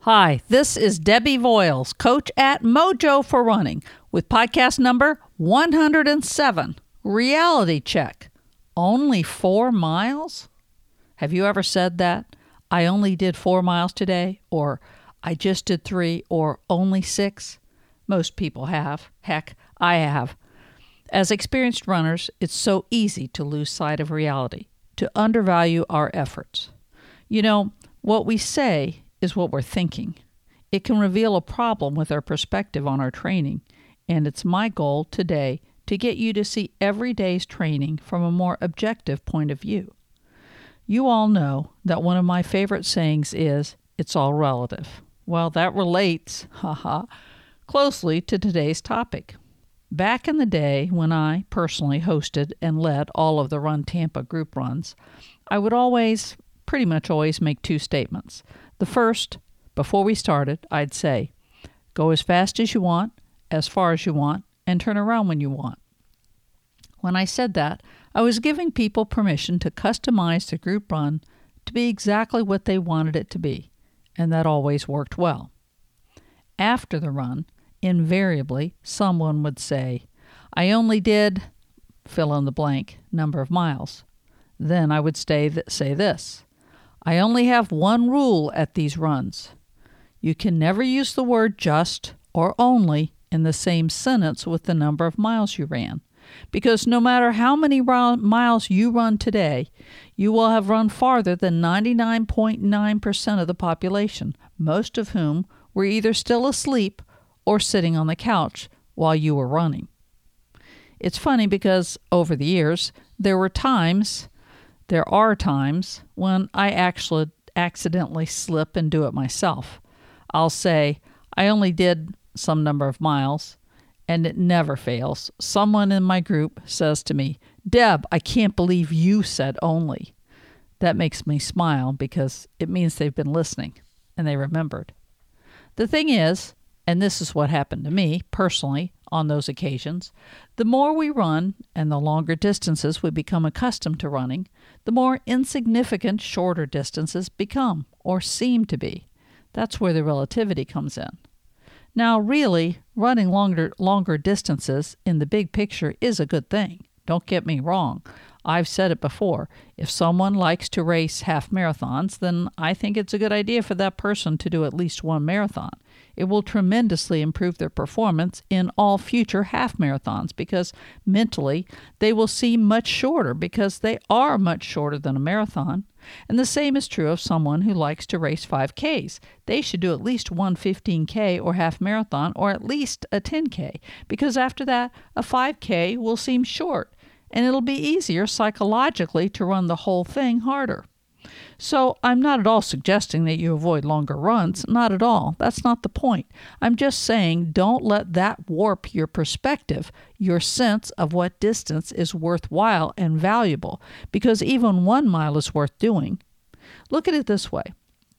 Hi, this is Debbie Voiles, coach at Mojo for Running, with podcast number 107, Reality Check. Only 4 miles? Have you ever said that? I only did 4 miles today, or I just did 3, or only 6? Most people have. Heck, I have. As experienced runners, it's so easy to lose sight of reality, to undervalue our efforts. You know, what we say is what we're thinking. It can reveal a problem with our perspective on our training, and it's my goal today to get you to see every day's training from a more objective point of view. You all know that one of my favorite sayings is, "It's all relative." Well, that relates, closely to today's topic. Back in the day when I personally hosted and led all of the Run Tampa group runs, I would pretty much always make 2 statements. The first, before we started, I'd say, go as fast as you want, as far as you want, and turn around when you want. When I said that, I was giving people permission to customize the group run to be exactly what they wanted it to be, and that always worked well. After the run, invariably, someone would say, I only did fill in the blank number of miles. Then I would say this, I only have one rule at these runs. You can never use the word just or only in the same sentence with the number of miles you ran, because no matter how many miles you run today, you will have run farther than 99.9% of the population, most of whom were either still asleep or sitting on the couch while you were running. It's funny because over the years, there are times when I actually accidentally slip and do it myself. I'll say, I only did some number of miles, and it never fails. Someone in my group says to me, Deb, I can't believe you said only. That makes me smile because it means they've been listening and they remembered. The thing is, and this is what happened to me personally on those occasions, the more we run and the longer distances we become accustomed to running, the more insignificant shorter distances become or seem to be. That's where the relativity comes in. Now, really, running longer distances in the big picture is a good thing. Don't get me wrong. I've said it before. If someone likes to race half marathons, then I think it's a good idea for that person to do at least one marathon. It will tremendously improve their performance in all future half marathons because mentally they will seem much shorter because they are much shorter than a marathon. And the same is true of someone who likes to race 5Ks. They should do at least one 15K or half marathon or at least a 10K because after that, a 5K will seem short and it'll be easier psychologically to run the whole thing harder. So I'm not at all suggesting that you avoid longer runs. Not at all. That's not the point. I'm just saying don't let that warp your perspective, your sense of what distance is worthwhile and valuable, because even 1 mile is worth doing. Look at it this way.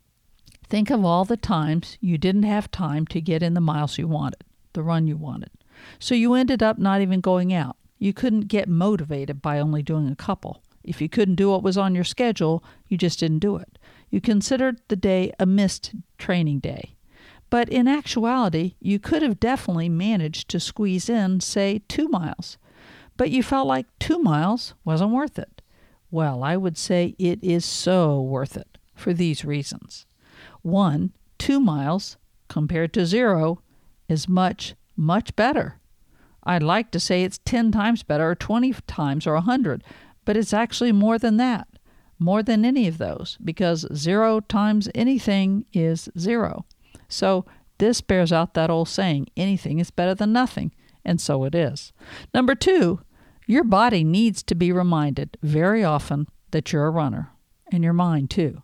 Think of all the times you didn't have time to get in the miles you wanted, the run you wanted. So you ended up not even going out. You couldn't get motivated by only doing a couple. If you couldn't do what was on your schedule, you just didn't do it. You considered the day a missed training day. But in actuality, you could have definitely managed to squeeze in, say, 2 miles. But you felt like 2 miles wasn't worth it. Well, I would say it is so worth it for these reasons. 1, 2 miles compared to 0 is much, much better. I'd like to say it's 10 times better or 20 times or 100, but it's actually more than that, more than any of those, because 0 times anything is 0. So this bears out that old saying, anything is better than nothing, and so it is. Number 2, your body needs to be reminded very often that you're a runner, and your mind too.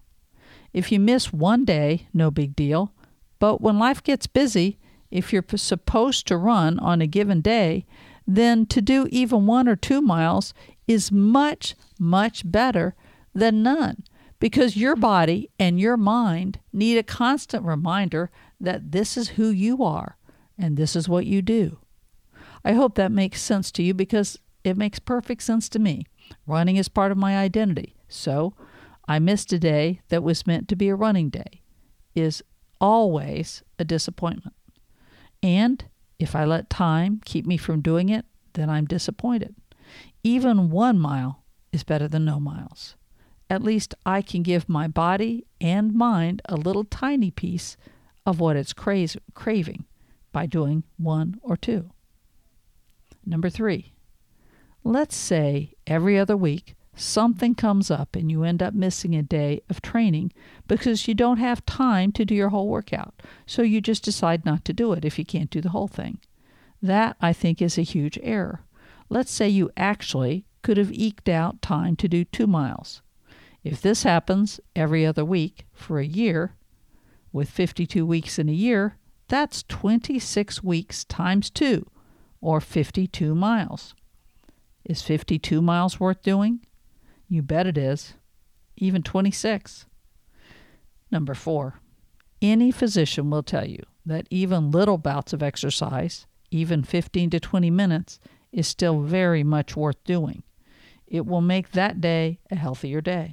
If you miss one day, no big deal, but when life gets busy, if you're supposed to run on a given day, then to do even 1 or 2 miles is much, much better than none, because your body and your mind need a constant reminder that this is who you are and this is what you do. I hope that makes sense to you because it makes perfect sense to me. Running is part of my identity, so I missed a day that was meant to be a running day is always a disappointment. And if I let time keep me from doing it, then I'm disappointed. Even 1 mile is better than no miles. At least I can give my body and mind a little tiny piece of what it's craving by doing 1 or 2. Number 3, let's say every other week something comes up and you end up missing a day of training because you don't have time to do your whole workout. So you just decide not to do it if you can't do the whole thing. That, I think, is a huge error. Let's say you actually could have eked out time to do 2 miles. If this happens every other week for a year, with 52 weeks in a year, that's 26 weeks times 2, or 52 miles. Is 52 miles worth doing? You bet it is. Even 26. Number 4, any physician will tell you that even little bouts of exercise, even 15 to 20 minutes, is still very much worth doing. It will make that day a healthier day.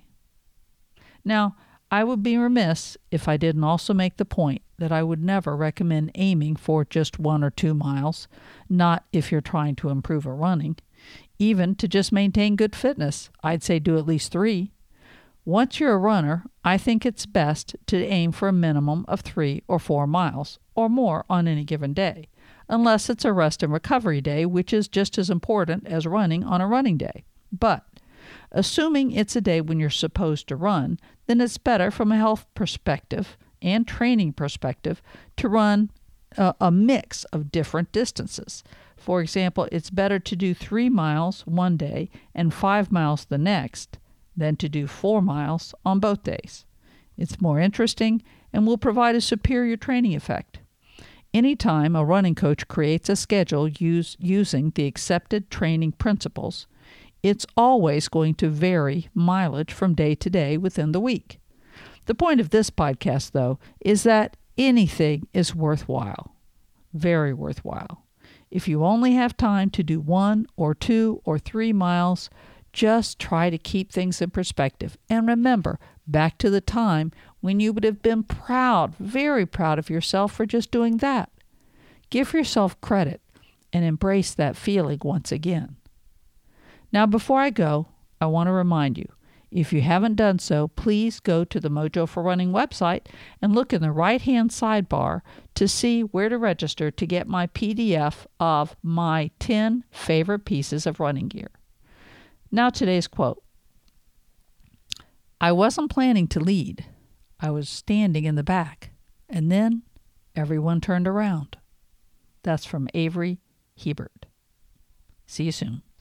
Now, I would be remiss if I didn't also make the point that I would never recommend aiming for just 1 or 2 miles, not if you're trying to improve or running. Even to just maintain good fitness, I'd say do at least 3. Once you're a runner, I think it's best to aim for a minimum of 3 or 4 miles or more on any given day, unless it's a rest and recovery day, which is just as important as running on a running day. But assuming it's a day when you're supposed to run, then it's better from a health perspective and training perspective to run a mix of different distances. For example, it's better to do 3 miles one day and 5 miles the next than to do 4 miles on both days. It's more interesting and will provide a superior training effect. Anytime a running coach creates a schedule using the accepted training principles, it's always going to vary mileage from day to day within the week. The point of this podcast, though, is that anything is worthwhile, very worthwhile. If you only have time to do 1 or 2 or 3 miles, just try to keep things in perspective. And remember, back to the time when you would have been proud, very proud of yourself for just doing that. Give yourself credit and embrace that feeling once again. Now, before I go, I want to remind you, if you haven't done so, please go to the Mojo for Running website and look in the right-hand sidebar to see where to register to get my PDF of my 10 favorite pieces of running gear. Now, today's quote. I wasn't planning to lead. I was standing in the back, and then everyone turned around. That's from Avery Hebert. See you soon.